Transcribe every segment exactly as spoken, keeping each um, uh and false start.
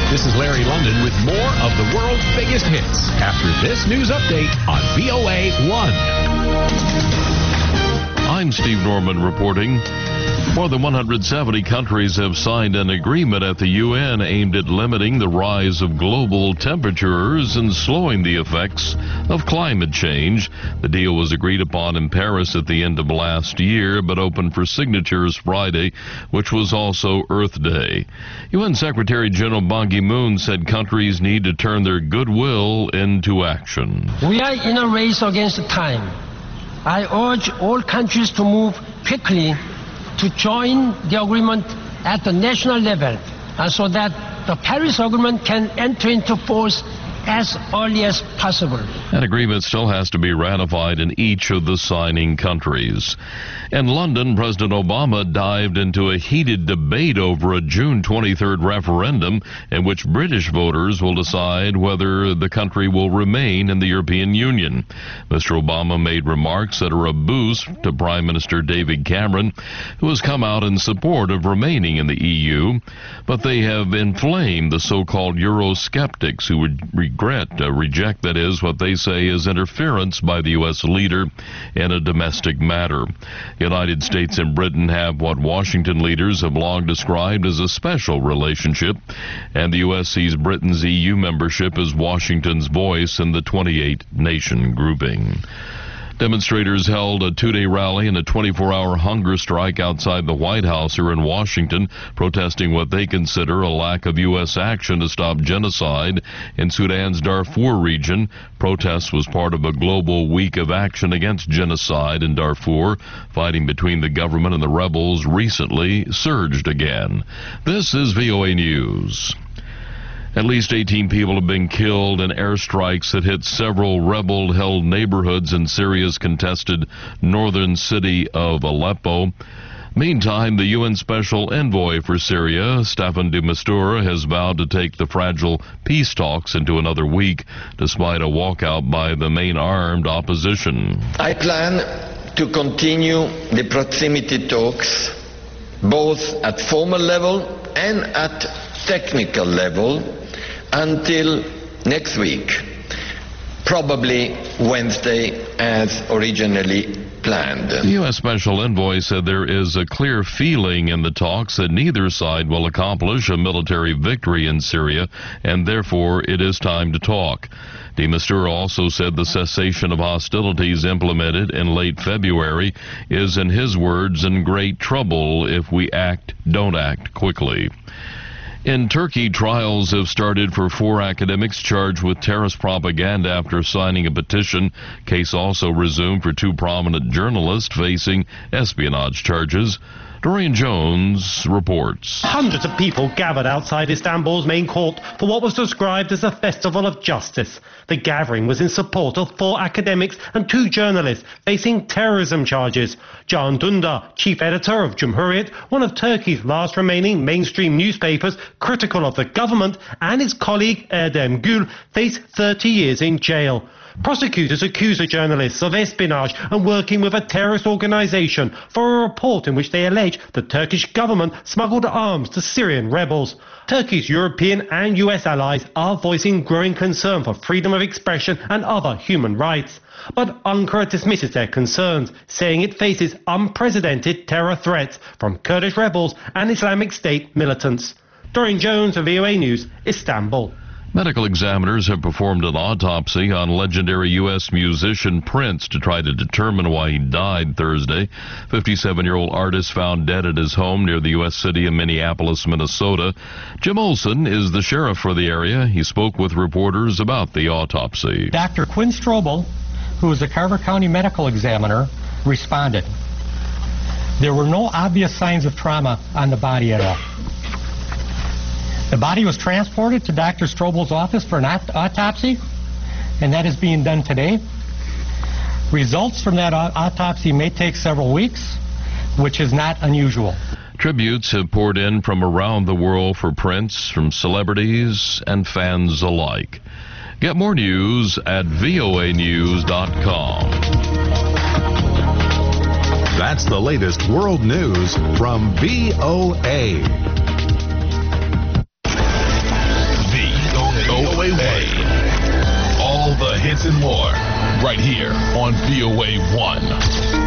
This is Larry London with more of the world's biggest hits after this news update on V O A one. I'm Steve Norman reporting. More than one hundred seventy countries have signed an agreement at the U N aimed at limiting the rise of global temperatures and slowing the effects of climate change. The deal was agreed upon in Paris at the end of last year, but opened for signatures Friday, which was also Earth Day. U N Secretary General Ban Ki-moon said countries need to turn their goodwill into action. We are in a race against time. I urge all countries to move quickly to join the agreement at the national level, uh, so that the Paris Agreement can enter into force as early as possible. That agreement still has to be ratified in each of the signing countries. In London, President Obama dived into a heated debate over a June twenty-third referendum in which British voters will decide whether the country will remain in the European Union. Mister Obama made remarks that are a boost to Prime Minister David Cameron, who has come out in support of remaining in the E U, but they have inflamed the so-called Eurosceptics who would regret, uh, reject, that is, what they say is interference by the U S leader in a domestic matter. The United States and Britain have what Washington leaders have long described as a special relationship, and the U S sees Britain's E U membership as Washington's voice in the twenty-eight nation grouping. Demonstrators held a two-day rally and a twenty-four hour hunger strike outside the White House here in Washington, protesting what they consider a lack of U S action to stop genocide in Sudan's Darfur region. Protest was part of a global week of action against genocide in Darfur. Fighting between the government and the rebels recently surged again. This is V O A News. At least eighteen people have been killed in airstrikes that hit several rebel-held neighborhoods in Syria's contested northern city of Aleppo. Meantime, the U N Special Envoy for Syria, Staffan de Mistura, has vowed to take the fragile peace talks into another week, despite a walkout by the main armed opposition. I plan to continue the proximity talks, both at formal level and at technical level, until next week, probably Wednesday as originally planned. The U S Special Envoy said there is a clear feeling in the talks that neither side will accomplish a military victory in Syria, and therefore it is time to talk. De Mistura also said the cessation of hostilities implemented in late February is, in his words, in great trouble if we act, don't act quickly. In Turkey, trials have started for four academics charged with terrorist propaganda after signing a petition. Case also resumed for two prominent journalists facing espionage charges. Dorian Jones reports. Hundreds of people gathered outside Istanbul's main court for what was described as a festival of justice. The gathering was in support of four academics and two journalists facing terrorism charges. Can Dündar, chief editor of Cumhuriyet, one of Turkey's last remaining mainstream newspapers critical of the government, and his colleague Erdem Gül, face thirty years in jail. Prosecutors accuse the journalists of espionage and working with a terrorist organization for a report in which they allege the Turkish government smuggled arms to Syrian rebels. Turkey's European and U S allies are voicing growing concern for freedom of expression and other human rights. But Ankara dismisses their concerns, saying it faces unprecedented terror threats from Kurdish rebels and Islamic State militants. Dorian Jones of V O A News, Istanbul. Medical examiners have performed an autopsy on legendary U S musician Prince to try to determine why he died Thursday. fifty-seven-year-old artist found dead at his home near the U S city of Minneapolis, Minnesota. Jim Olson is the sheriff for the area. He spoke with reporters about the autopsy. Doctor Quinn Strobel, who is the Carver County medical examiner, responded. There were no obvious signs of trauma on the body at all. The body was transported to Doctor Strobel's office for an aut- autopsy, and that is being done today. Results from that au- autopsy may take several weeks, which is not unusual. Tributes have poured in from around the world for Prince, from celebrities and fans alike. Get more news at V O A news dot com. That's the latest world news from V O A. and more, right here on V O A one.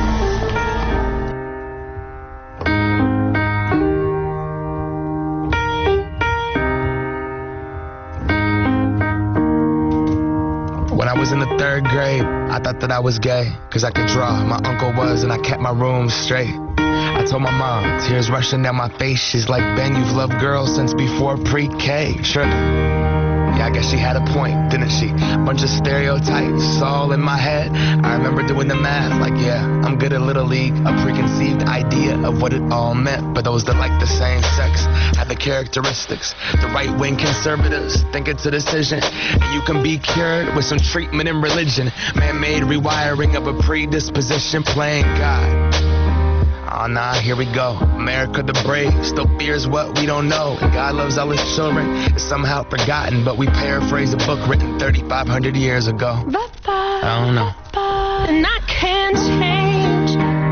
When I was in the third grade, I thought that I was gay, cause I could draw. My uncle was, and I kept my room straight. I told my mom, tears rushing down my face. She's like, Ben, you've loved girls since before pre-K. Sure. Yeah, I guess she had a point, didn't she? Bunch of stereotypes all in my head. I remember doing the math, like, yeah, I'm good at Little League. A preconceived idea of what it all meant. But those that like the same sex have the characteristics. The right-wing conservatives think it's a decision. And you can be cured with some treatment in religion. Man-made rewiring of a predisposition, playing God. Oh, nah, here we go. America the brave still fears what we don't know. And God loves all his children. It's somehow forgotten, but we paraphrase a book written thirty-five hundred years ago. I don't know. And I can't change.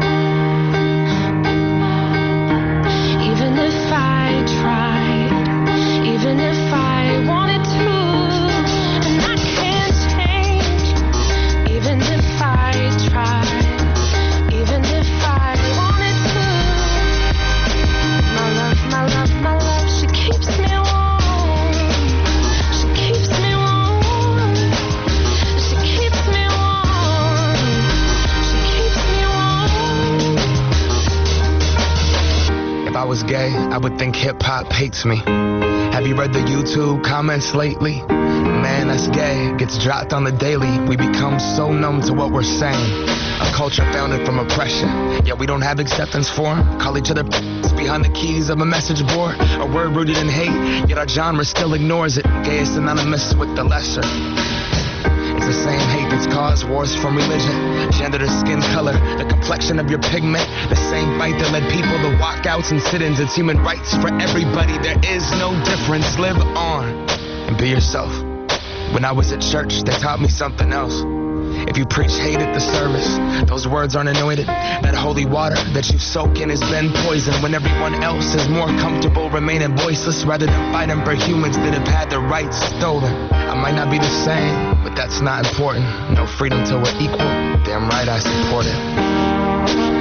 Even if I tried, even if I wanted to. And I can't change. Even if I tried, even if I wanted to. My love, my love, my love, she keeps me warm. She keeps me warm. She keeps me warm. She keeps me warm. If I was gay, I would think hip-hop hates me. Have you read the YouTube comments lately? Man, that's gay. Gets dropped on the daily. We become so numb to what we're saying. A culture founded from oppression. Yeah, we don't have acceptance for 'em. Call each other behind the keys of a message board. A word rooted in hate, yet our genre still ignores it. Gay is synonymous with the lesser. It's the same hate that's caused wars from religion, gender to skin color, the complexion of your pigment. The same fight that led people to walkouts and sit-ins. It's human rights for everybody. There is no difference. Live on and be yourself. When I was at church, they taught me something else. If you preach hate at the service, those words aren't anointed. That holy water that you soak in has been poisoned. When everyone else is more comfortable remaining voiceless rather than fighting for humans that have had their rights stolen. I might not be the same, but that's not important. No freedom till we're equal. Damn right I support it.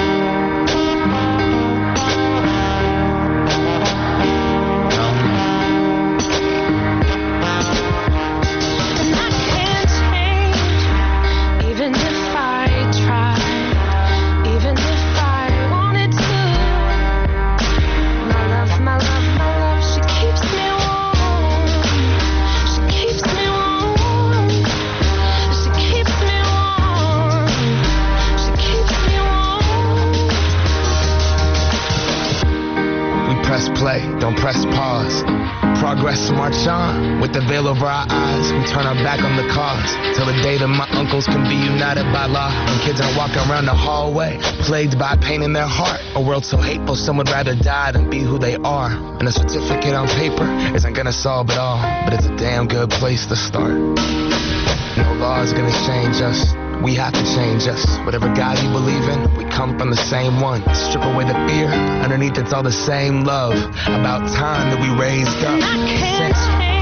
Play, don't press pause. Progress march on. With the veil over our eyes, we turn our back on the cause. Till the day that my uncles can be united by law. When kids are walking around the hallway, plagued by pain in their heart. A world so hateful, some would rather die than be who they are. And a certificate on paper isn't gonna solve it all, but it's a damn good place to start. No law is gonna change us. We have to change us. Whatever God you believe in, we come from the same one. Strip away the fear, underneath it's all the same love. About time that we raised up. I can't change.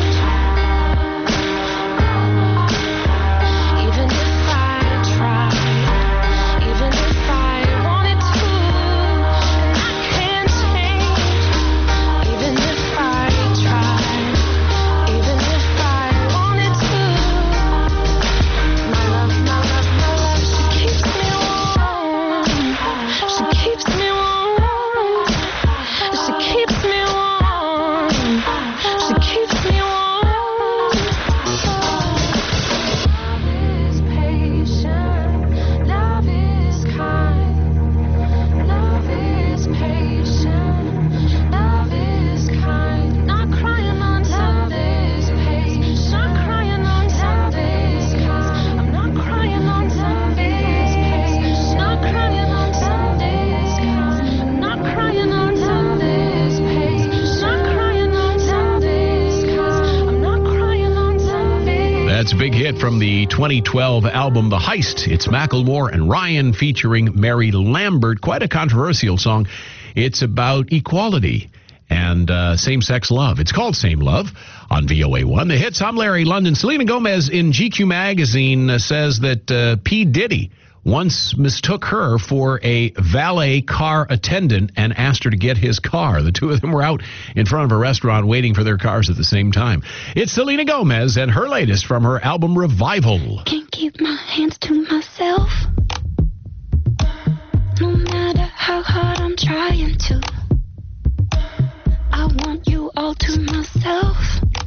Even if I tried, even if I wanted to. And I can't change. Even if I tried, even if I wanted to. My love, my love, my love, she keeps me warm. She keeps me warm. She keeps me warm. She keeps me warm. Love is patient. Love is kind. Love is patient. Love is kind. Not crying on Sundays. Not crying on Sundays. I'm not crying on Sundays. Not crying on Sundays. I'm not crying on Sundays. Not crying on Sundays. I'm not crying on Sundays. That's a big hit from the twenty twelve album The Heist. It's Macklemore and Ryan featuring Mary Lambert. Quite a controversial song. It's about equality and uh, same-sex love. It's called Same Love on V O A one. The hits, I'm Larry London. Selena Gomez in G Q magazine uh, says that uh, P. Diddy once mistook her for a valet car attendant and asked her to get his car. The two of them were out in front of a restaurant waiting for their cars at the same time. It's Selena Gomez and her latest from her album Revival. Can't keep my hands to myself. No matter how hard I'm trying to, I want you all to myself.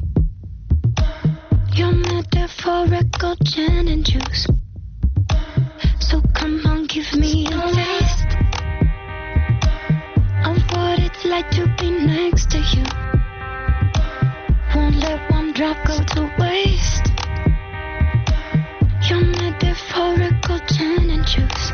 Your metaphorical gin and juice. So come on, give me a taste of what it's like to be next to you. Won't let one drop go to waste. Your metaphorical gin and juice.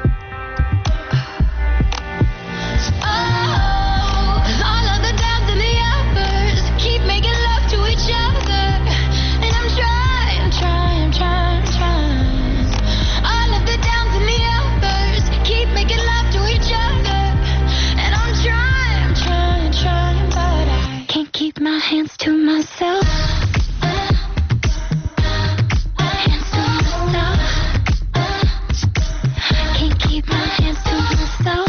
Oh, all of the downs and the uppers keep making love to each other, and I'm trying, trying, trying, trying. All of the downs and the uppers keep making love to each other, and I'm trying, trying, trying, but I can't keep my hands to myself. Hands to myself. Can't keep my hands to myself.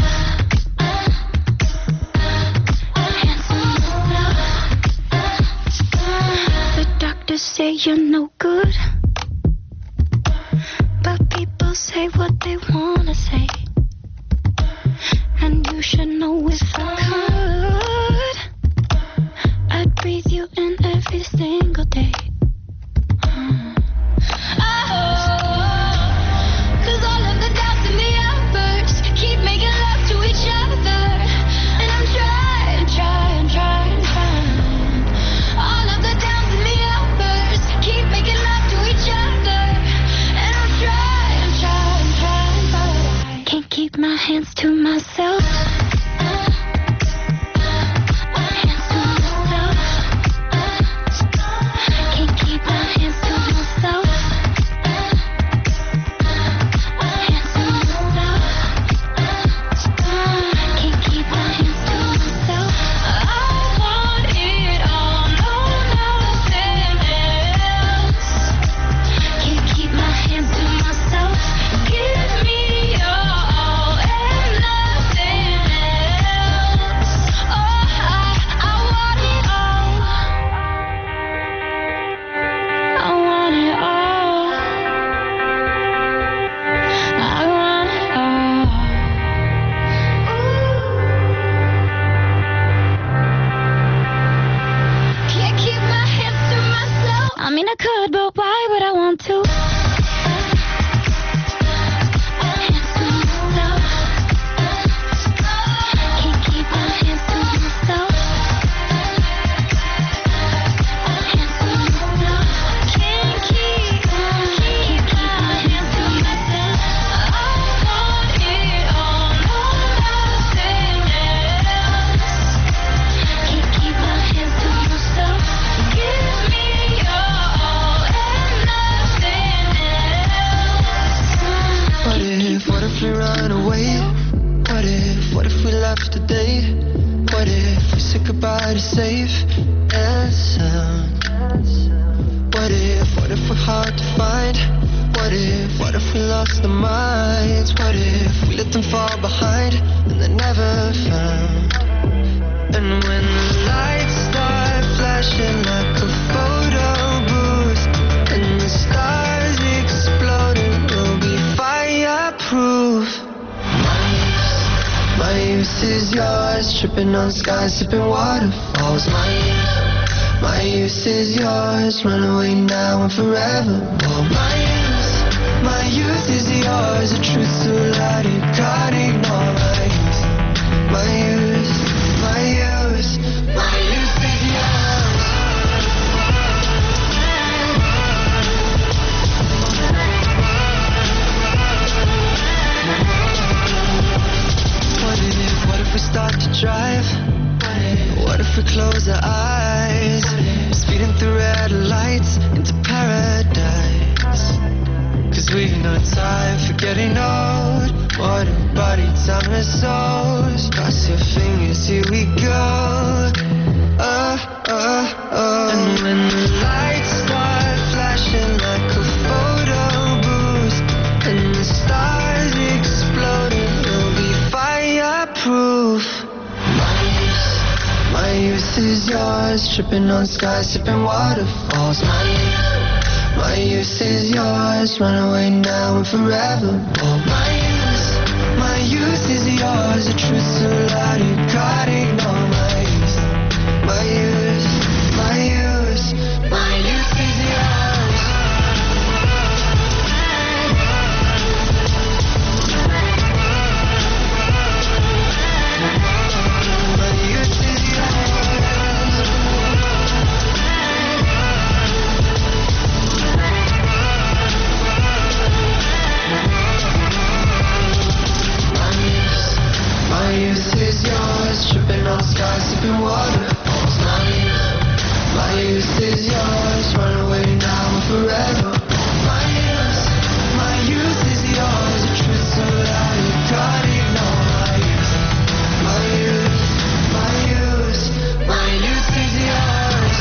Say you're no good, but people say what they wanna say, and you should know if I could, I'd breathe you in every single day. Oh, 'cause all of the doubts and the uppers keep making love to each other, and I'm trying, trying, trying, trying. All of the downs and the uppers keep making love to each other, and I'm trying, trying, trying, but I can't keep my hands to myself. Hands to myself. Can't keep my hands to myself. Hands to myself. Can't keep my hands to myself. I want it all, no, nothing else. Can't keep my hands to myself. Give me your all and nothing else. Oh, I, I want it all. I want it all. I want it all. Can't keep my hands to myself. I mean, I could, but why would I want to? Hands to myself. Can't keep my hands to myself. Hands to myself. Can't keep, can't keep my hands to myself. I want it all, no, nothing else. Can't keep my hands to myself. Give me your all and nothing else. What if, what if we run away? What if, what if we left today? What if we said goodbye to safe and sound? What if, what if we're hard to find? What if, what if we lost our minds? What if we let them fall behind and they're never found? And when the lights start flashing like a photo booth and the stars exploding, we'll be fireproof. My youth, my youth is yours, tripping on skies, sipping waterfalls. My youth, my youth is yours, run away now and forever. Oh, my youth, my youth is yours, the truth so loud you can't ignore. My youth, my youth, my youth, my youth is yours. What if, what if we start to drive? What if we close our eyes? Speeding through red lights into paradise. Cause we've no time for getting old. What a body, time and souls. Cross your fingers, here we go. tripping on skies, sipping waterfalls. My youth, my youth is yours. Run away now and forever. Oh, my youth, my youth is yours. The truth's so loud you can't ignore. My youth, my youth, my youth, my youth is yours. My youth is yours. My youth is yours, tripping on skies, sipping waterfalls. My youth, my youth is yours, run away now and forever. My youth, my youth is yours, the truth so loud you can't ignore. My youth, my youth, my youth, my youth is yours.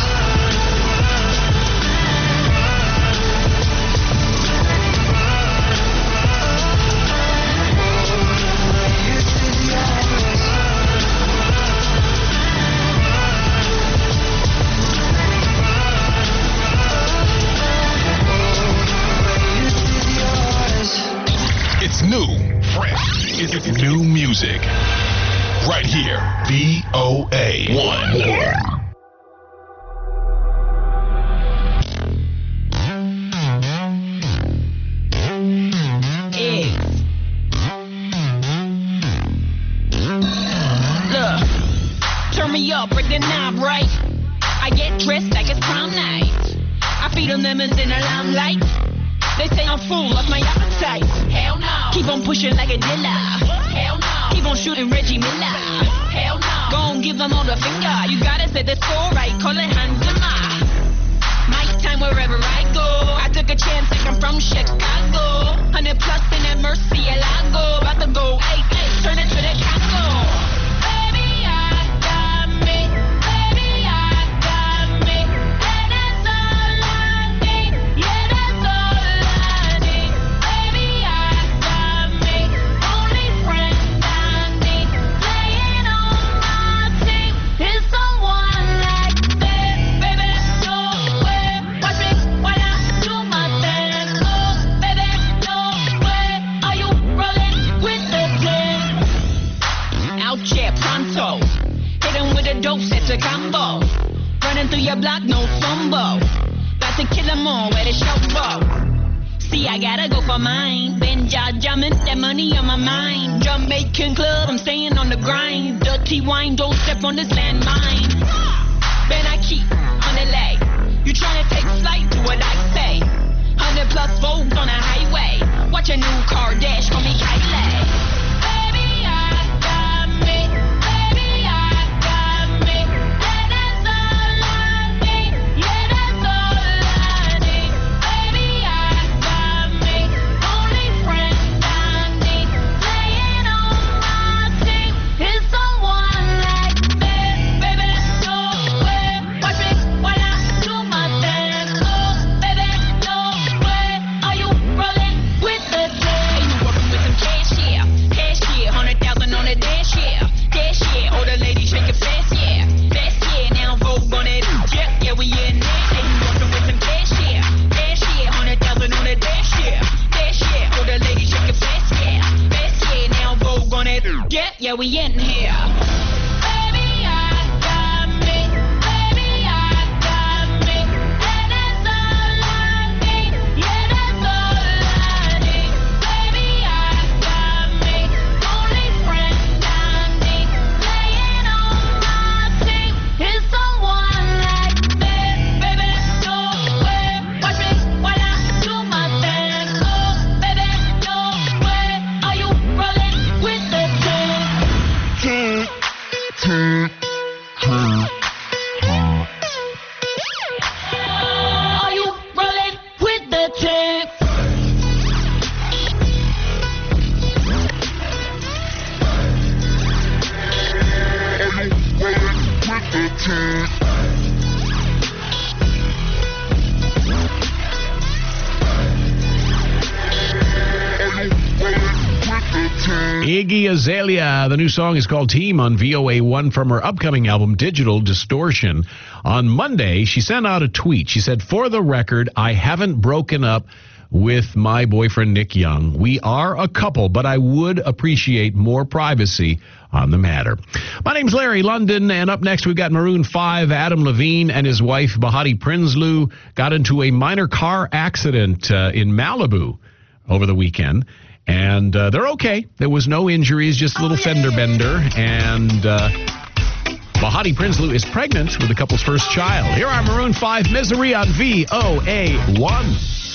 It's new, fresh, it's new music. Right here, V O A one. Turn me up, break the knob right. I get dressed like it's prom night. I feed them lemons in the limelight. They say I'm full of my appetite. Hell no. Keep on pushing like a dealer. Hell no. Keep on shooting Reggie Miller. Hell no. Go on, give them all the finger. You gotta say the score right. Call it Hanzema. My time wherever I go. I took a chance like I'm from Chicago. Hundred plus in that Mercy Alago. About to go eight, eight, turn it to the Congo. A combo, running through your block, no fumble. Got to kill them all where the show go. See, I gotta go for mine. Been jaw jamming, that money on my mind. Jamaican club, I'm staying on the grind. Dirty wine, don't step on this landmine. Then I keep on the leg. You tryna take flight, do what I say. Hundred plus volts on the highway. Watch a new car dash, call me Kylie. Yeah, we in here. Iggy Azalea. The new song is called Team on V O A one from her upcoming album Digital Distortion. On Monday, she sent out a tweet. She said, "For the record, I haven't broken up with my boyfriend Nick Young. We are a couple, but I would appreciate more privacy on the matter." My name's Larry London, and up next we've got Maroon five. Adam Levine and his wife Bahati Prinsloo got into a minor car accident uh, in Malibu over the weekend, and uh, they're okay. There was no injuries, just a little fender bender, and uh, Bahati Prinsloo is pregnant with the couple's first child. Here are Maroon five, Misery on V O A one.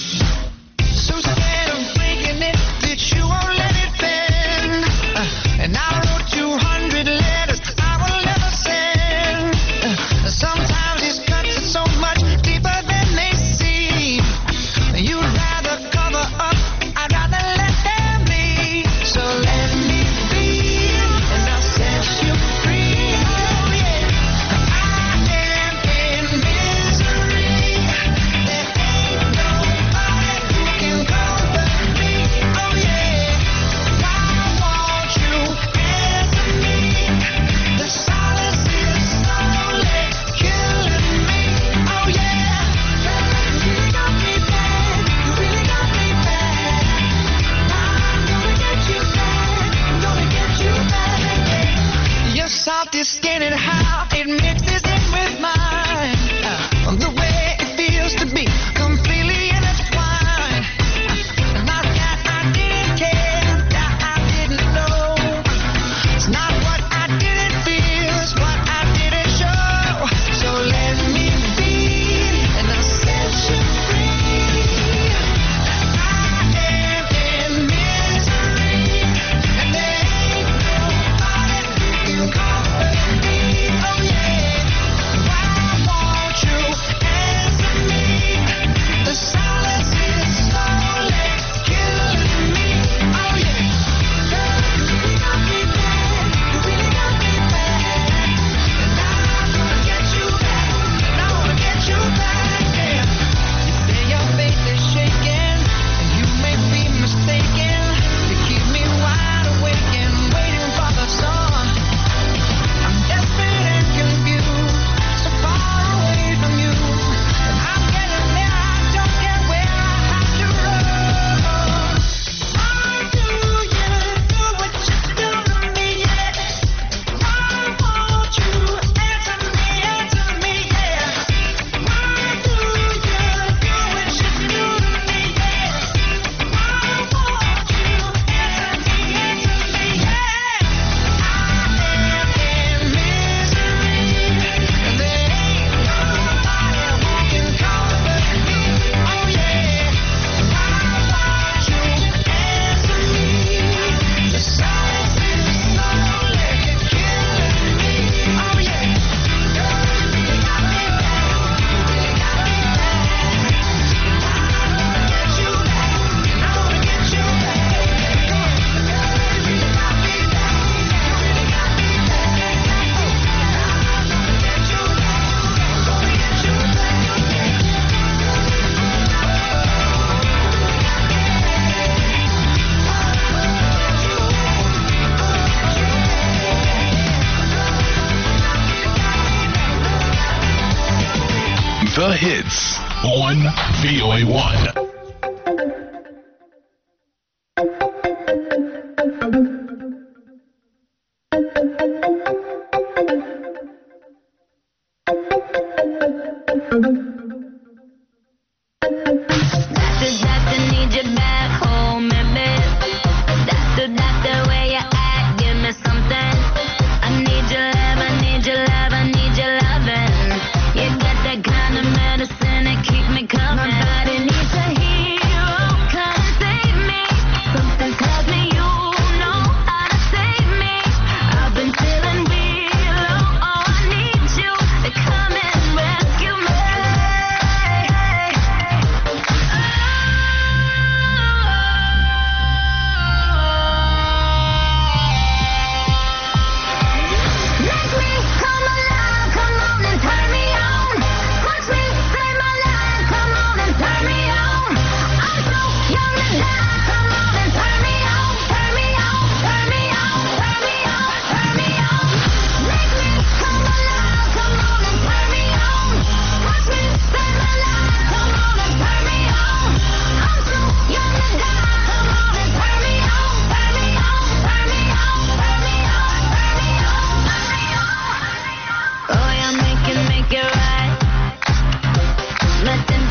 So scared of breaking it that you won't let it bend. Uh, and I wrote two hundred letters I will never send. Uh, sometimes these cuts are so much deeper than they seem. You'd rather cover up, I'd rather let them be. So let me be, and I'll set you free. Oh yeah, I am in misery. There ain't nobody who can comfort me. Oh yeah, why won't you answer me? The silence is slowly killing me. Oh yeah, you really got me bad. You really got me bad. I'm gonna get you back. I'm gonna get you back. Your salty skin and how it mixes in with mine. Uh, the way it feels to be completely intertwined. Uh, not that I didn't care, that I didn't know. It's not what I didn't feel, it's what I didn't show. So let me be, and I'll set you free. I am in misery, and there ain't nobody who can comfort me. Oh yeah, why won't you answer me? The silence is slowly killing me. Oh yeah, girl, you really got me bad. You really got me bad. And I'm gonna get you back. And I wanna get you back. Yeah. You say your faith is shaking, and you may be mistaken. You keep me wide awake and waiting for the sun. I'm desperate and confused, so far away from you. And I'm getting there, I don't care where I have to run. Why do you do what you do to me, yeah? Why won't you answer me, answer me, yeah? Why do you do what you do to me, yeah? Why won't you answer me, answer me, yeah? I am in misery, and there ain't nobody who can comfort me. Oh yeah, why won't you answer me? The silence is slowly killing me. Oh yeah, girl, you really got me bad. You really got me bad. I wanna get you back, and I wanna get you back. Girl, you really got me bad. You really got me bad. I'm gonna get you back. I'm gonna get you The hits on V O A one. Doctor, doctor, need you back home, baby. Doctor, doctor, where you at? Give me something. I need your love, I need your love, I need your loving. You got that kind of medicine that keep me coming. My body needs a hero, come save me. Something tells me you know how to save me. I've been feeling real low, oh I need you to come and rescue me.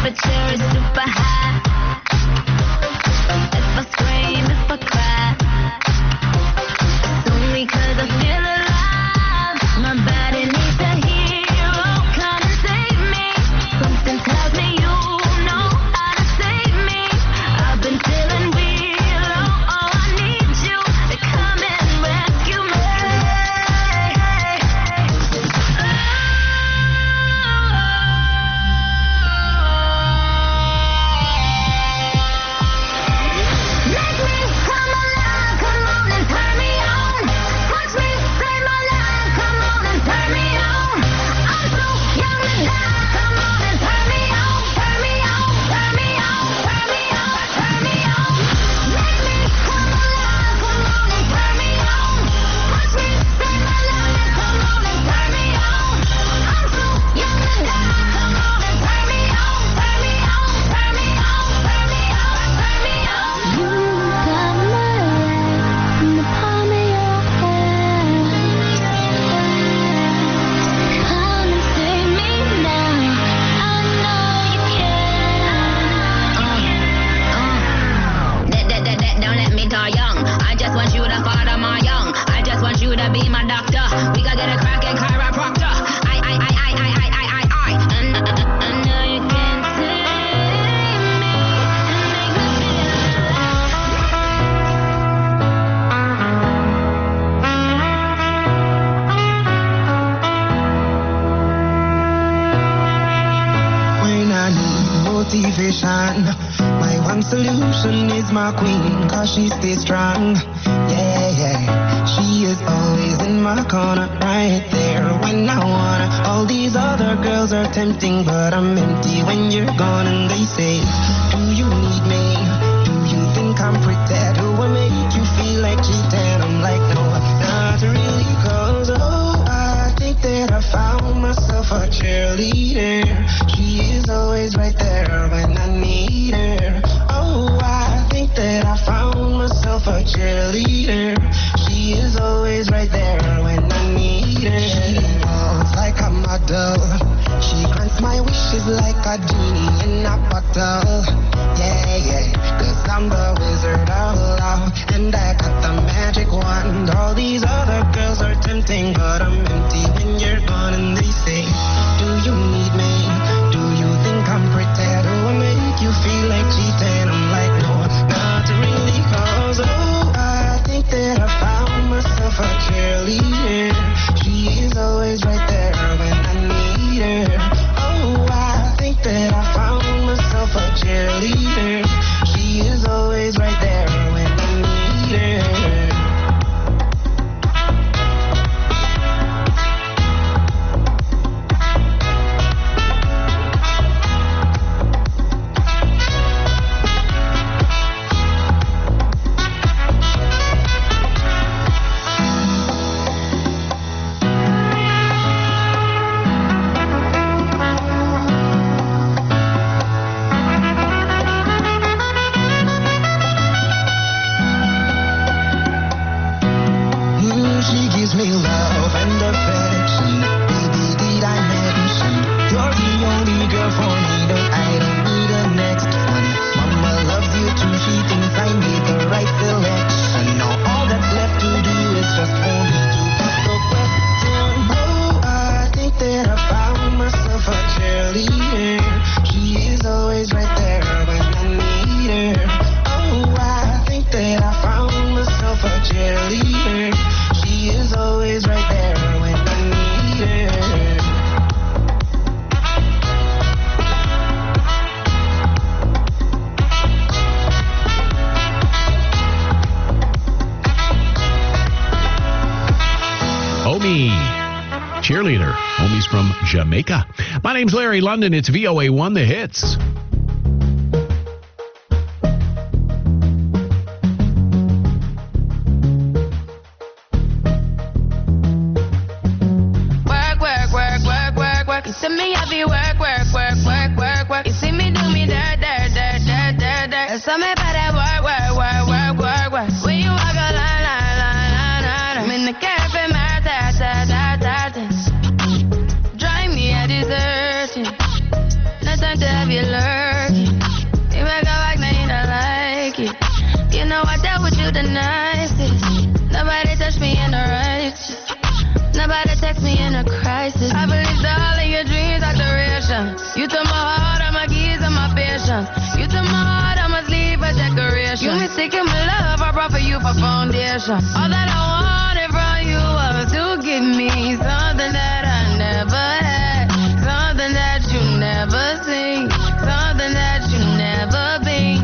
temperature is super high. If I scream, if I cry, it's only 'cause I feel alive. My body needs a hero, come and save me. Something tells me you know how to save me. I've been feeling real low, oh I need you to come and rescue me. My one solution is my queen, 'cause she stays strong. Yeah, yeah. She is always in my corner, right there when I wanna. All these other girls are tempting, but I'm empty when you're gone. And they say, do you need me? Do you think I'm pretty? Do I make you feel like cheating? I'm like, no, not really, 'cause oh, I think that I found myself a cheerleader. She is always right there when I need her. Oh, I think that I found myself a cheerleader. She is always right there when I need her. She walks like a model. She grants my wishes like a genie in a bottle. Yeah, yeah, 'cause I'm the wizard of love, and I got the magic wand. All these other girls are tempting, but I'm empty when you're gone. And they say, do you need me? Do you think I'm pretty? Do I make you feel like cheating? I'm like, no, not really, 'cause oh, I think that I found myself a cheerleader. She is always right there when I need her. Oh, I think that I found myself a cheerleader. She is always right there when I need her. Cheerleader. Homies from Jamaica. My name's Larry London. It's V O A one, The Hits. Work, work, work, work, work, work. You see me heavy work, work, work, work, work, work. You see me do me dirt, dirt, dirt, dirt, dirt, dirt. So me better work, work, work, work, work, work. When you walk a line, line, line, line, line. I'm in the cafe, my ta, ta, ta, ta, ta. Drive me a deserting. Not a learn to have you lurking. You make a back, now you don't like it. You know I dealt with you the nicest. Nobody touched me in a righteous. Nobody text me in a crisis. I believed all of your dreams are duration. You took my heart, all my keys, and my patience. You took my heart, I must leave a decoration. You mistaken my love, I brought for you for foundation. All that I wanted from you was to give me something that I never had, something that you never seen, something that you never been.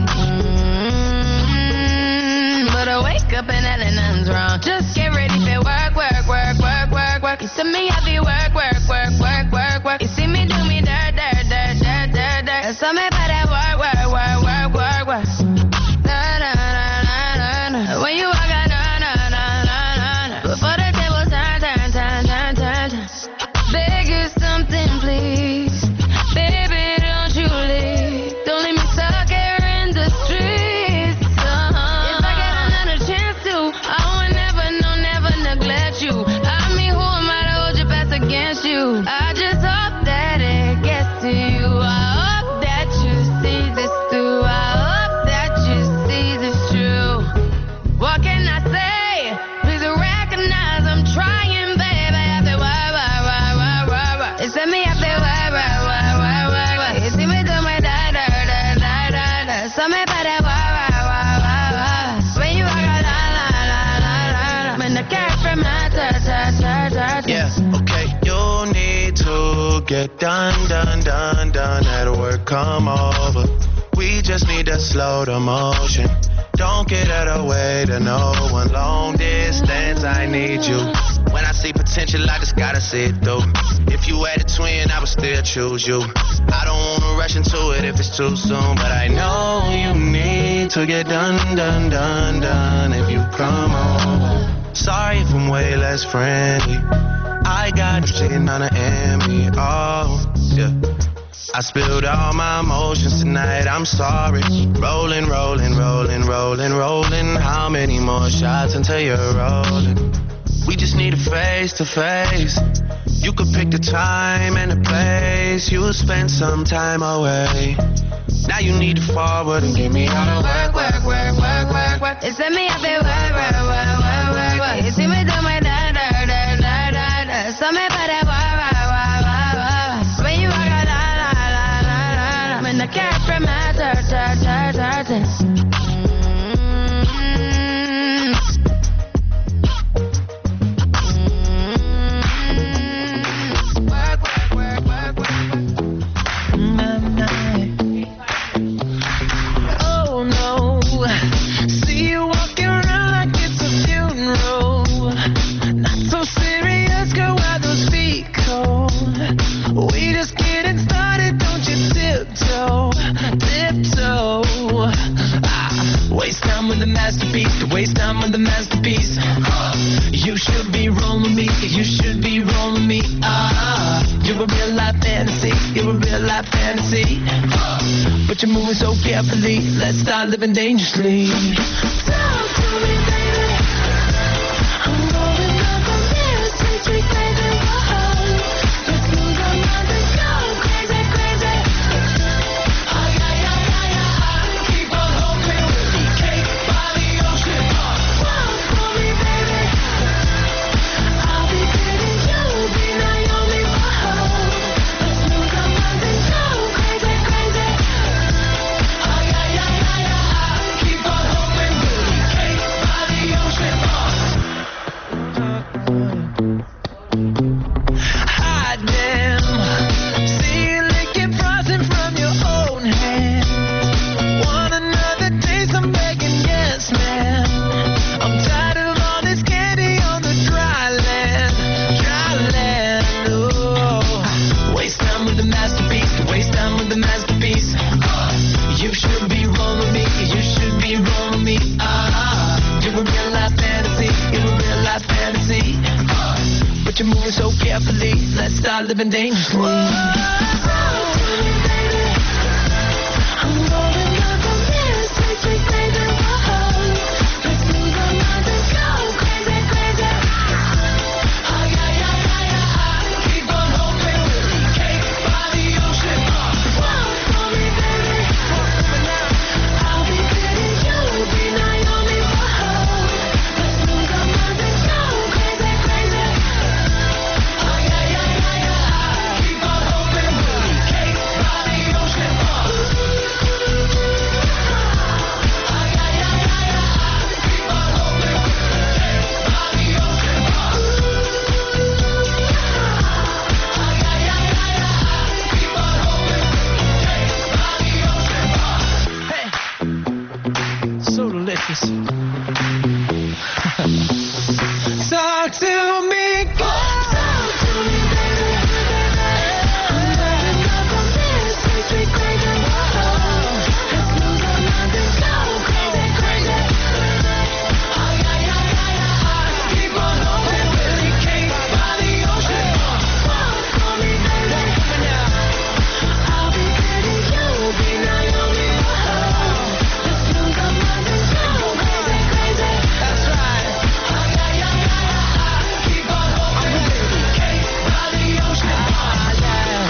Mm-hmm. But I wake up and hell nothing's wrong. Just get ready for work, work, work, work, work, work. You see me, I be work, work, work, work, work, work. You see me do me dirt, dirt, dirt, dirt, dirt, dirt. There's something about that work, work, work, work, work, work. Na na na na na na. When you walk out, na na na na na na. Before the table turn, turn, turn, turn, turn, turn. Beg you something, please. Baby, don't you leave. Don't leave me stuck here in the streets. Uh-huh. If I get another chance to, I would never, no, never neglect you. I mean, who am I to hold your best against you? I just hope that it gets to you. I hope that you see this through. I hope that you see this true. What can I say? Please recognize I'm trying, baby. I say, why, why, why, why, why, why? They send me up there, why, why, why, why, why, why? You see me do my da, da, da, da, da, da. Something about that, why, why, why, why, why? When you walk out, la, la, la, la, la, la. When the cat from my ta, ta, ta, ta, ta. Yeah, okay. You need to get done, done, done, done. At work, come over. We just need to slow the motion. Don't get out of the way to no one. Long distance, I need you. When I see potential, I just gotta see it through. If you had a twin, I would still choose you. I don't wanna rush into it if it's too soon, but I know you need to get done, done, done, done. If you come over, sorry if I'm way less friendly. I got shit on the enemy. Oh, yeah. I spilled all my emotions tonight, I'm sorry. Rolling, rolling, rolling, rolling, rolling. How many more shots until you're rolling? We just need a face to face. You could pick the time and the place. You'll spend some time away. Now you need to forward and give me all the work, work, work, work, work, work. They send me up there, work, work, work, work, work, work. You see me do my da, da, da, da, da, da. Something about that, work, work, work, work, work. When you walk out, la, la, la, la, la, la. When the cat from my turn, turn, turn, turn, turn. Masterpiece, to waste time on the masterpiece. Uh, you should be rolling me, you should be rolling me. Ah, uh, you're a real life fantasy, you're a real life fantasy. Uh, but you're moving so carefully, let's start living dangerously. Talk to me, baby. I'm rolling up on this, sweet, sweet baby. Whoa, let's lose our minds and go crazy, crazy. Ay, ay, ay, ay, ay, keep on hoping we'll be cake by the ocean. Walk for me, baby. I'll be pretty, you'll be Naomi. Whoa, let's lose our minds and go crazy, crazy. Ay, ay, ay, ay, ay, keep on hoping we'll be cake by the ocean. Hide them, see you licking frosting from your own hand. Want another taste? I'm begging, yes, man. I'm tired of all this candy on the dry land, dry land. Oh, waste time with the masterpiece, waste time with the masterpiece. Uh, you should be rolling me, you should be rolling me. Ah, you're a real life fantasy, you're a real life fantasy. Uh, but you're moving so carefully, let's start living dangerously. Talk to me, baby. I'm rolling up on this, sweet, sweet baby. Whoa, let's lose our minds and go crazy, crazy. Ay, ay, ay, ay, ay, keep on hoping we'll be cake by the ocean. Walk this. Talk to me, go. Talk to me, baby. I'm letting go from this sweet, sweet crazy. Whoa. Let's lose our minds and go crazy, crazy. Oh, yeah, yeah, yeah, yeah. Keep on hoping we'll be caged by the ocean. Talk to me, baby. I'll be Diddy, you'll be Naomi. Oh, let's lose our minds and go crazy, crazy. That's right. Oh, yeah, yeah, yeah, yeah. Keep on hoping we'll be caged by the ocean. Oh, yeah.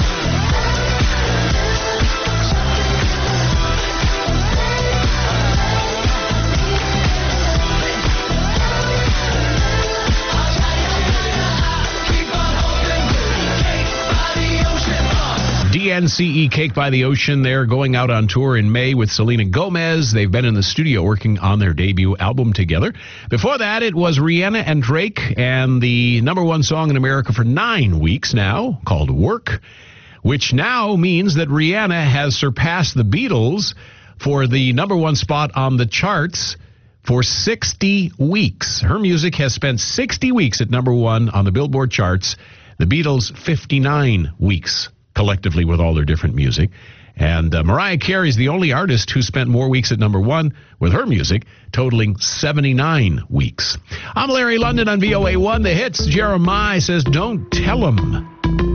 D N C E, Cake by the Ocean. They're going out on tour in May with Selena Gomez. They've been in the studio working on their debut album together. Before that, it was Rihanna and Drake and the number one song in America for nine weeks now, called Work, which now means that Rihanna has surpassed the Beatles for the number one spot on the charts for sixty weeks. Her music has spent sixty weeks at number one on the Billboard charts. The Beatles, fifty-nine weeks collectively with all their different music. And uh, Mariah Carey is the only artist who spent more weeks at number one with her music, totaling seventy-nine weeks. I'm Larry London on V O A one. The Hits. Jeremiah says, don't tell him.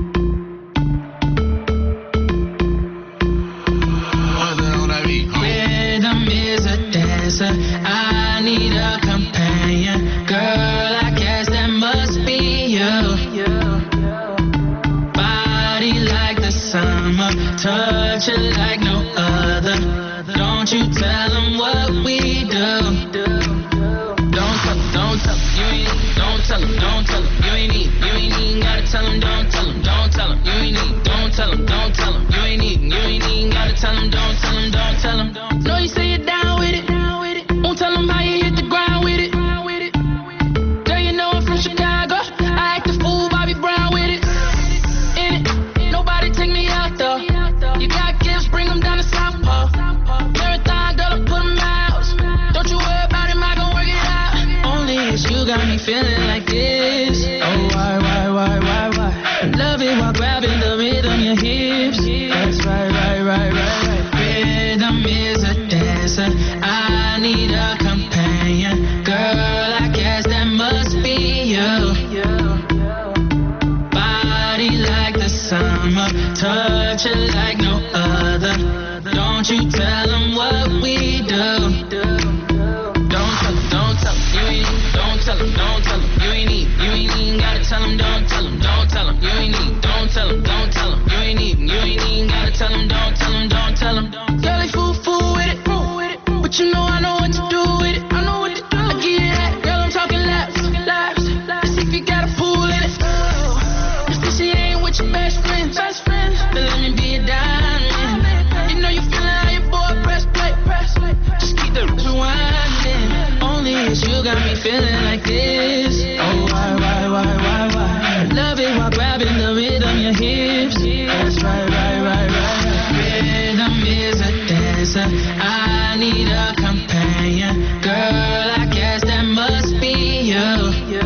Rhythm is a dancer. I need a companion. Girl, I guess that must be you. Body like the summer, touch it like no other. Don't you tell them what we do. Don't tell them, don't tell them, you ain't, don't tell them, don't tell them, you ain't need, you ain't even gotta tell them, don't tell them, don't tell them, you ain't need, don't tell them, don't tell them, you ain't even, you ain't even gotta tell them, don't tell them, don't tell them. Know you say you're down with it, won't tell them how you hit the ground with it. Girl, you know I'm from Chicago, I act a fool, Bobby Brown with it. In it, nobody take me out though. You got gifts, bring them down to South Pole. Marathon, girl, I put them out. Don't you worry about it, I gon' work it out. Only it's you got me feeling like this. Oh, why, why, why, why, why? I love it while grabbing the rhythm, your hips. That's right, right, right, right, right. Rhythm is a dancer. I need a companion. Girl, I guess that must be you. Body like the summer, touch it like no other. Don't you tell them what we do. Don't tell them, don't tell them, you ain't, don't tell them, don't tell them, you ain't even, you ain't even gotta tell them, don't tell them, don't tell them, you ain't even, don't tell them, don't tell them, you ain't even, you ain't even gotta tell them, don't tell them, don't tell them. Girl, they fool, fool with it, but you know I know what to do with it, I know what to do, I get it at, girl, I'm talking laps, laps, let's see if you got a pool in it. If this shit ain't with your best friend, best friend, then let me be a diamond. You know you feeling how your boy press play, press play, just keep the rewinding. Only it's you got me feeling like this. Oh, why, why, why, why, why? I love it while grabbing the rhythm, your hips. That's right, right, right, right. Rhythm is a dancer. I need a companion. Girl, I guess that must be you.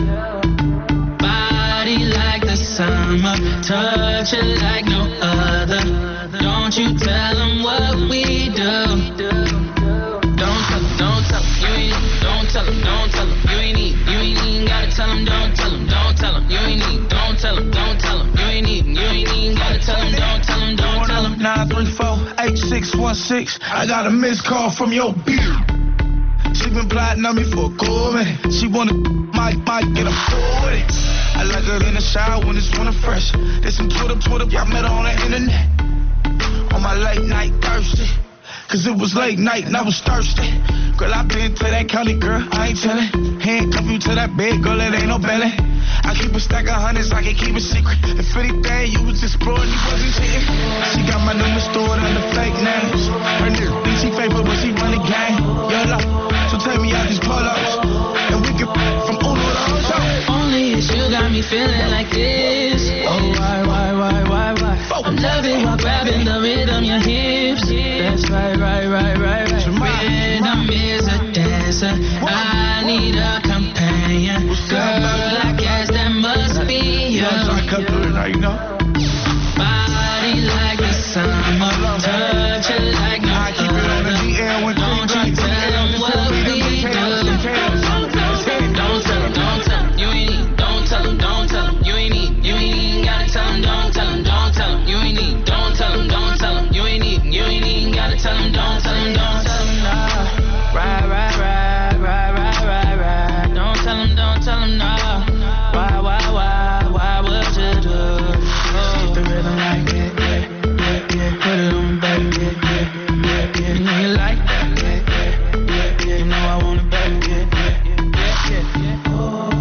Body like the summer, touch it like no other. Don't you tell them what we do. Don't tell them, don't tell them, you ain't, don't tell them, don't tell them, you ain't even, you ain't even gotta tell them, don't tell them, don't tell them, you ain't even, don't tell them, don't tell them, you ain't even, you ain't even gotta tell them, don't tell them, don't tell them. nine three four, eight six one six. I got a missed call from your beard. She been plotting on me for a cool minute. She wanna my mic and I'm cool with it. I like her in the shower when it's winter fresh. There's some Twitter, Twitter, I met her on the internet. On my late night thirsty. Cause it was late night and I was thirsty. Girl, I been to that county, girl, I ain't tellin'. Handcuff you to that bed, girl, it ain't no belly. I keep a stack of hundreds, I can keep it secret. If anything, you was exploring, you wasn't cheating. She got my number stored under fake names. Her nigga think she favorite, but she run the game. Yo, so take me out these polos. And we can from Uno to Ocho. Only it's you got me feeling like this. Oh, why, why, why, why, why? I'm loving while grabbing the rhythm, your hips. That's right, right, right, right, right. Rhythm is a dance. answer. I need a companion. Girl, I guess that must be you. Body like the summer, touch it like no other. Don't you tell them what we do. Don't tell them, don't tell them, you ain't need. Don't tell them, don't tell them, you ain't need. You ain't even gotta tell them, don't tell them, don't tell them, you ain't need. Don't tell them, don't tell them, you ain't need. You ain't even gotta tell them, don't tell them, don't tell them, no. Right, right, right, right, right, right, right. Don't tell them, don't tell them, no. Why, why, why, why would you do? Oh. The rhythm like it, yeah, yeah, yeah. Put it on, baby, yeah, yeah, yeah, yeah. You know you like that, yeah, yeah, yeah, yeah. You know I want it, baby, yeah, yeah, yeah, yeah, yeah.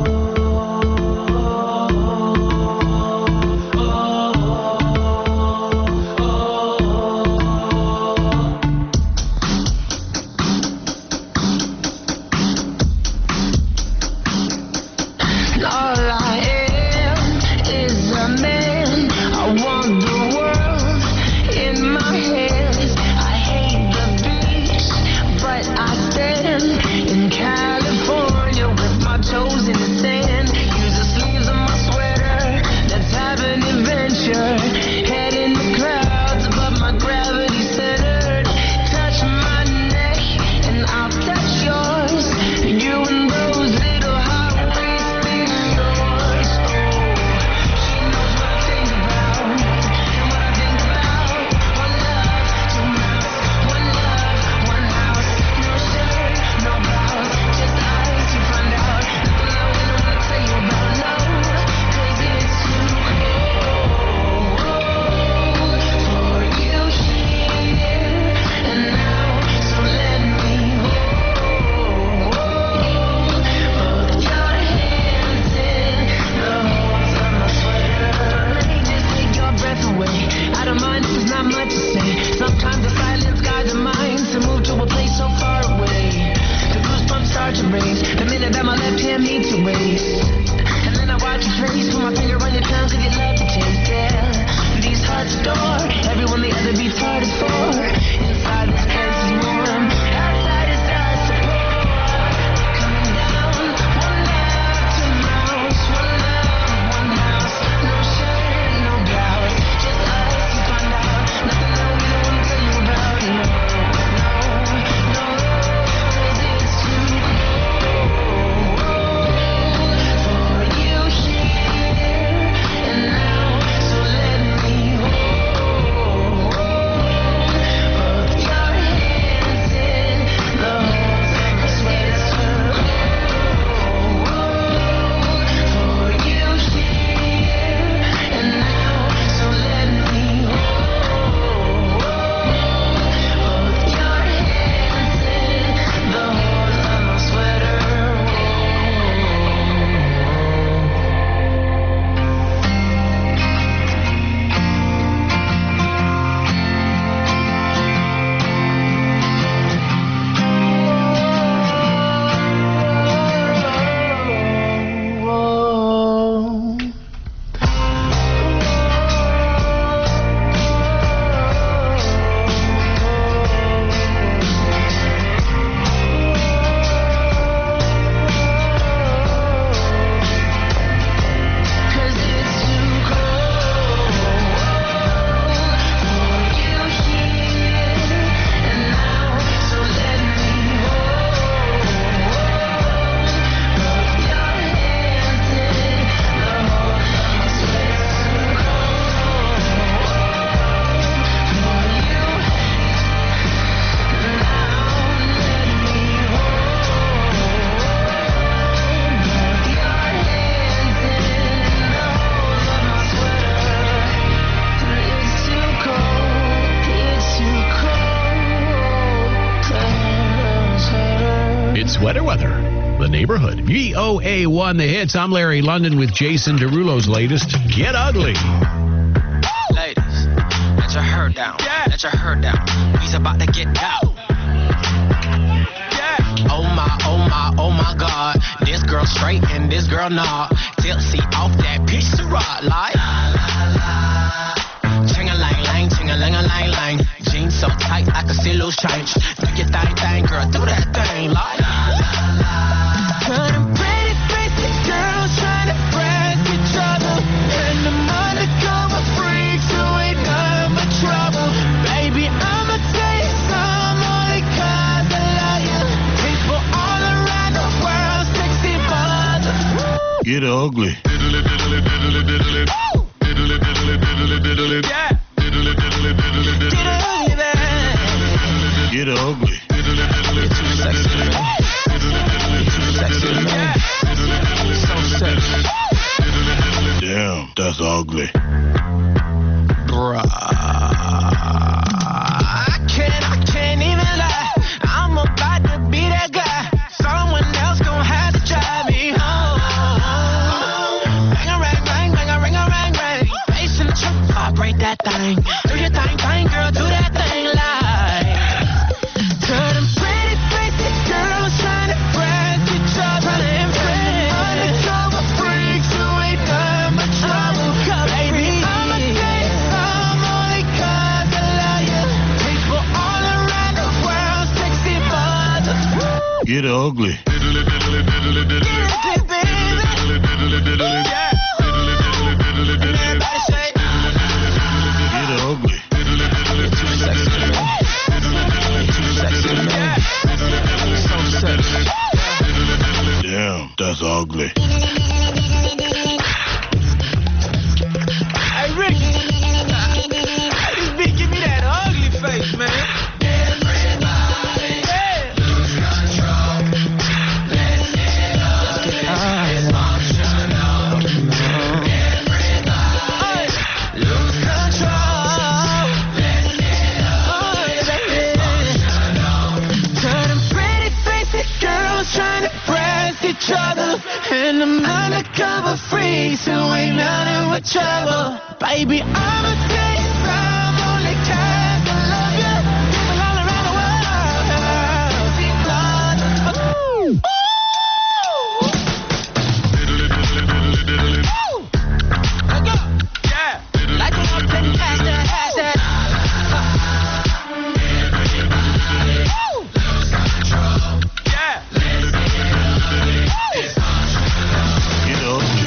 Sweater Weather, The Neighborhood. V O A one, The Hits. I'm Larry London with Jason Derulo's latest, Get Ugly. Ladies, let your hair down. Yeah. Let your hair down. We's about to get out. Yeah. Oh my, oh my, oh my God. This girl straight and this girl not. Tipsy off that piece of rock. Like, ching-a-lang-lang, ching-a-lang-a-lang-lang. Jeans so tight I can see loose change. Do your thing, thing, girl, do that thing. Like, Get ugly. Yeah. Get ugly, baby. Get ugly. You're too sexy to me. You're too sexy to me. So sexy. Damn, that's ugly. Bruh. I can't, I can't even lie. I'm about to be that guy. Someone else gon' have to drive me home. Bang a rang, bang, bang a ring a rang, rang. Face in the truck, vibrate that thing. Do your thing, thing, girl, do that thing like. Turn them pretty faces, girls trying to friends, each other and friends. Undercover freaks who ain't done much trouble, baby. I'ma tell you some only 'cause I love you. People all around the world, sexy mothers. Get ugly. Get ugly, baby. Yeah. And everybody say, Get ugly. you're too sexy to me. You're too sexy to me. So sexy. Damn, that's ugly. Hey, Rick. Hey, this beat give me that ugly face, man. Everybody, yeah. Lose control. Let's get up. It's functional. Everybody, lose control. Let's get up. It's functional. Turn them pretty faces, girls trying to press each other. And them undercover freaks who ain't nothing but trouble. Baby, I'ma tell you some only 'cause I love you. People all around the world. See blood. Ooh. Ooh. Let go. Yeah. Like when I'm taking past that, past that. Ooh. Lose control. Yeah. Let's get ugly. It's Get ugly.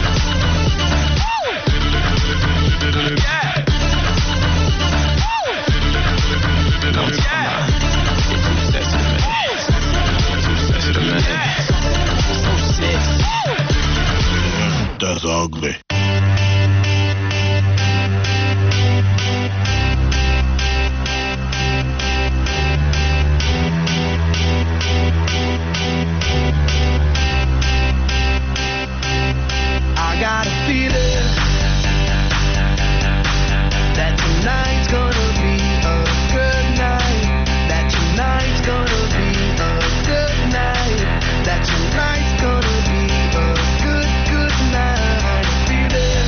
Yeah. Don't yeah. Too sexy to me. Too sexy to me. So sexy. That's ugly. I got a feeling that tonight's gonna be a good night. That tonight's gonna be a good night. That tonight's gonna be a good, good night. Feeling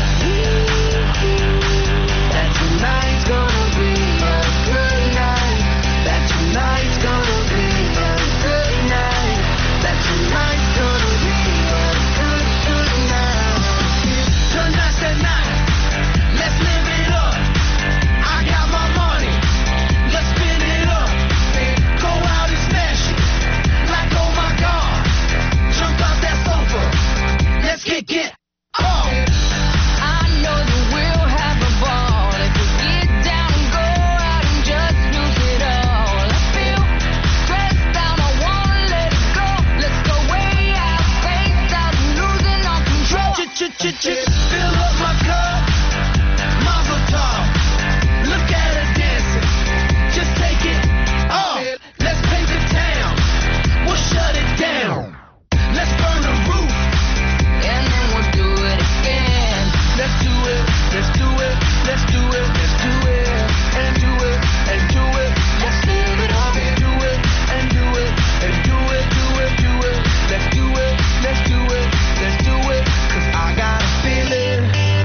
that tonight's gonna be a good night. That tonight's gonna be a good night. That tonight's gonna be a good, good night. Tonight's the night. Let's live it up. I got my money. Let's spin it up. Go out and smash it. Like, oh my God. Jump out that sofa. Let's kick it off. I know that we'll have a ball if we get down and go out and just lose it all. I feel stressed out. I wanna let it go. Let's go way out, face out, and losing all control. Fill up my cup. Mazel tov. Look at her dancing. Just take it off. Let's paint the town. We'll shut it down. Let's burn the roof. And then we'll do it again. Let's do it. Let's do it. Let's do it. Let's do it. And do it. And do it. Let's live it up and do it. And do it. And do it. Do it. Do it. Let's do it. Let's do it. Let's do it. 'Cause I got a feeling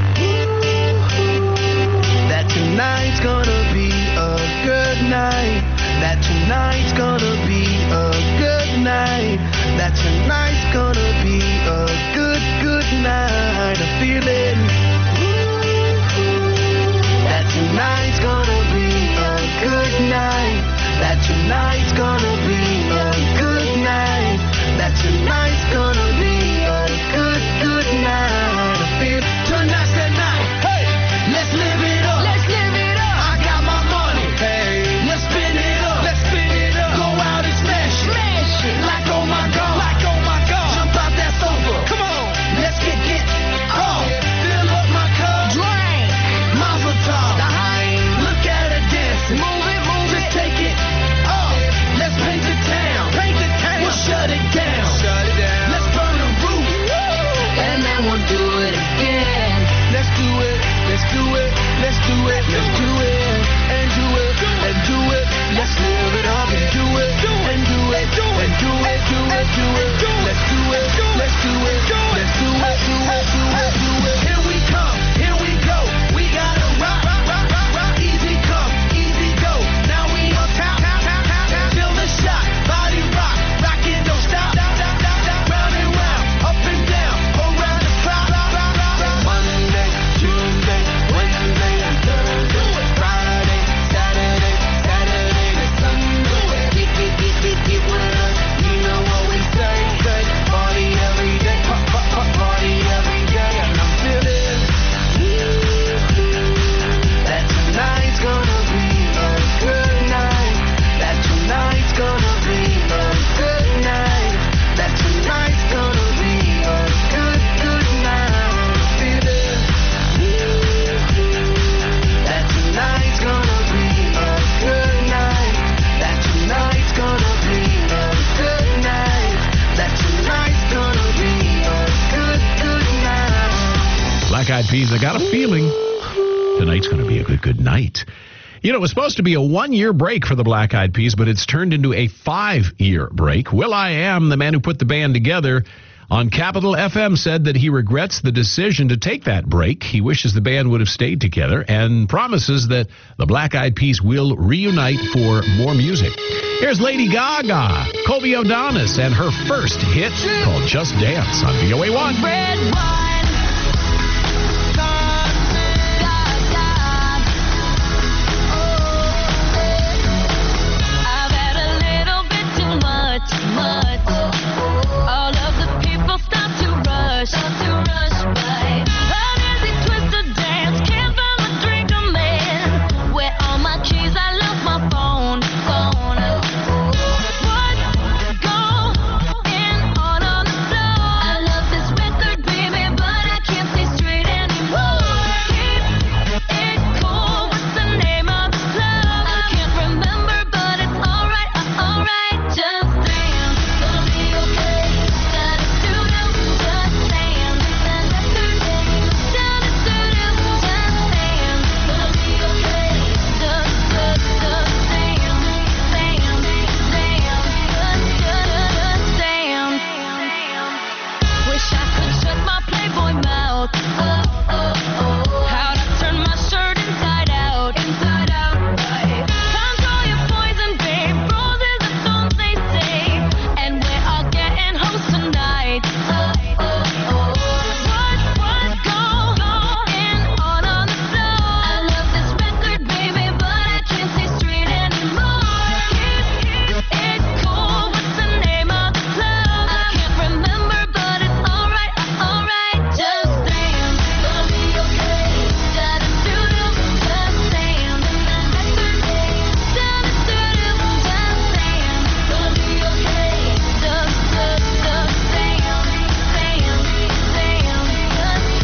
that tonight's gonna be a good night. That tonight's gonna be a good night. That tonight's gonna be a good, good night. A feeling that tonight's gonna be a good night. That tonight's gonna be a good night. That tonight's gonna be a good, good night. I feel tonight's the night. Hey, let's live it up. Let's live it up. I got my money. Hey, let's spin it up. Let's spin it up. Go out and smash it. Smash it. Like oh my God. Like oh my God. Jump out that sofa. Come on. Eyed Peas. I got a feeling tonight's going to be a good, good night. You know, it was supposed to be a one-year break for the Black Eyed Peas, but it's turned into a five-year break. Will.i.am, the man who put the band together, on Capital F M said that he regrets the decision to take that break. He wishes the band would have stayed together and promises that the Black Eyed Peas will reunite for more music. Here's Lady Gaga, Colby O'Donis, and her first hit called Just Dance on V O A one. Red wine, God, God, God. I've had a little bit too much, much. All of the people start to rush, start to rush by. An easy twist to dance, can't find my drink, I'm in. Where all my keys? I left my phone, phone. What's going on on the floor? I love this record, baby, but I can't see straight anymore. Keep it cool, what's the name of the club? I can't remember, but it's alright, uh, alright. Just dance, gonna be okay. Da-da-doo-doo, just dance. Da-da-doo-doo, da-da-doo-doo, just dance. Gonna be okay. Just, just, just dance, dance, dance. Just, just, dance. Wish I could shut my Playboy mouth. Oh, oh, oh. How'd I turn my shirt inside out? Inside out, right. Control your poison, babe. Roses are thorns, they say. And we're all getting home tonight. Oh, oh, oh. What, what's going on on the floor? I love this record, baby, but I can't see straight anymore. Keep it cool. What's the name of the club? I can't remember, but it's alright, uh, alright. Just dance, gonna be okay. Da-da-doo-doo, just dance. Da-da-doo-doo, da-da-doo-doo, just dance. Gonna be okay. Just, just, just dance, dance, dance. Just,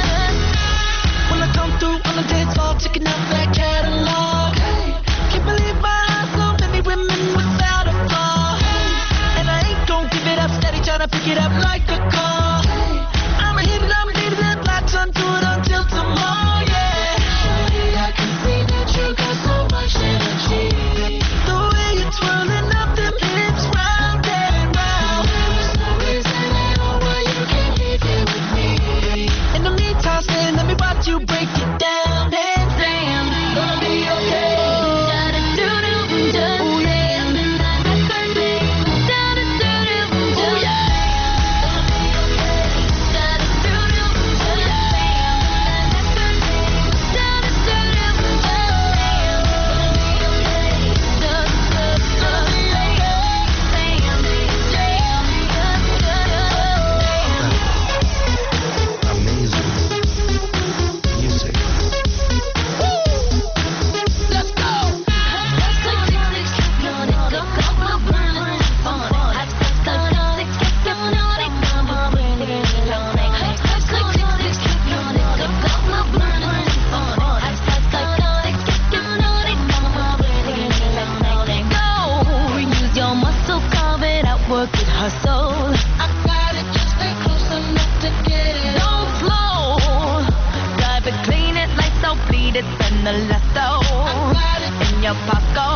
just. When I come through on the dance floor, checking out that catalog. Hey, can't believe my eyes, so many women without a flaw. Hey, and I ain't gon' give it up, steady tryna pick it up like a car. Hey, I'ma hit it, I'ma hit it, latch onto it until tomorrow, yeah. Shawty, I can see that you got so much energy. The way you're twirling up them hips round and round. There's no reason at all why you can't be here with me. In the meantime, stay, let me watch you break it down. Dance, dance, gonna be okay. Da-da-doo-doo, just dance. Da-da-doo-doo, just work it, hustle. I got it, just stay close enough to get it. Don't slow, drive it, clean it, lights out, bleed it, spend the last though. In your pocket.